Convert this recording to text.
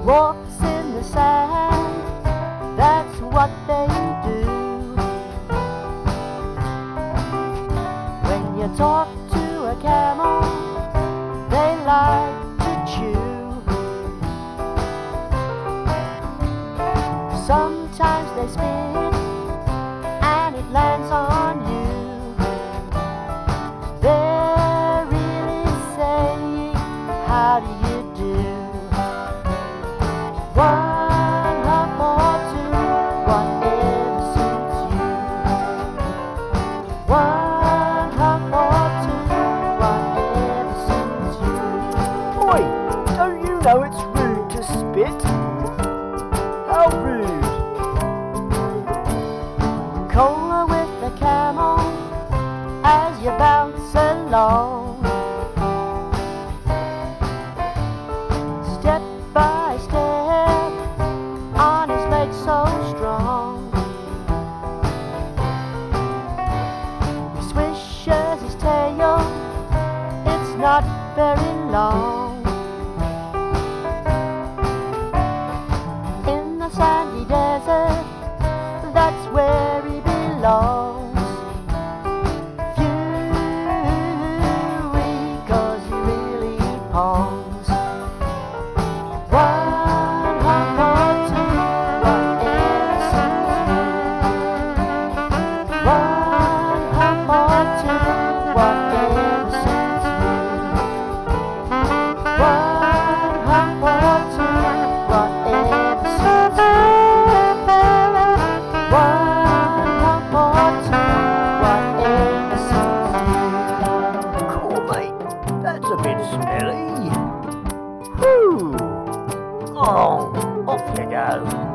Wolves in the sand, that's what they do. When you talk to a camel, they like to chew. Sometimes they spit and it lands on you. They're really saying, how do you do? One hump or two, whatever suits you. One hump or two, whatever suits you. Oi, don't you know it's rude to spit? How rude! Cola with the camel as you bounce along. Step by step on his legs so strong. He swishes his tail, it's not very long. In the sandy desert, that's where he belongs. Fury, 'cause he really pongs. One hump or two, whatever suits you. One hump or two, whatever suits you. One hump or two, whatever suits you. One hump or two, whatever suits you. Cool, mate. That's a bit smelly. Whew. Oh, off you go.